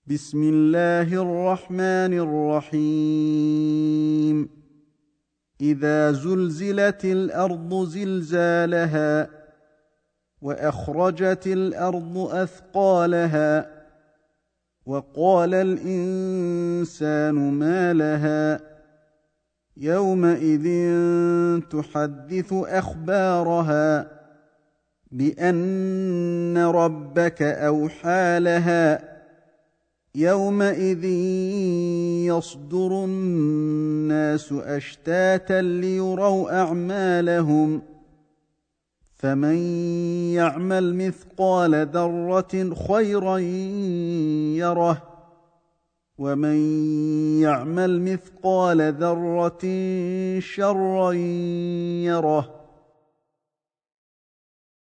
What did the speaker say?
بسم الله الرحمن الرحيم إذا زلزلت الأرض زلزالها وأخرجت الأرض أثقالها وقال الإنسان ما لها يومئذ تحدث أخبارها بأن ربك أوحى لها يومئذ يصدر الناس أشتاتا ليروا أعمالهم فمن يعمل مثقال ذرة خيرا يره ومن يعمل مثقال ذرة شرا يره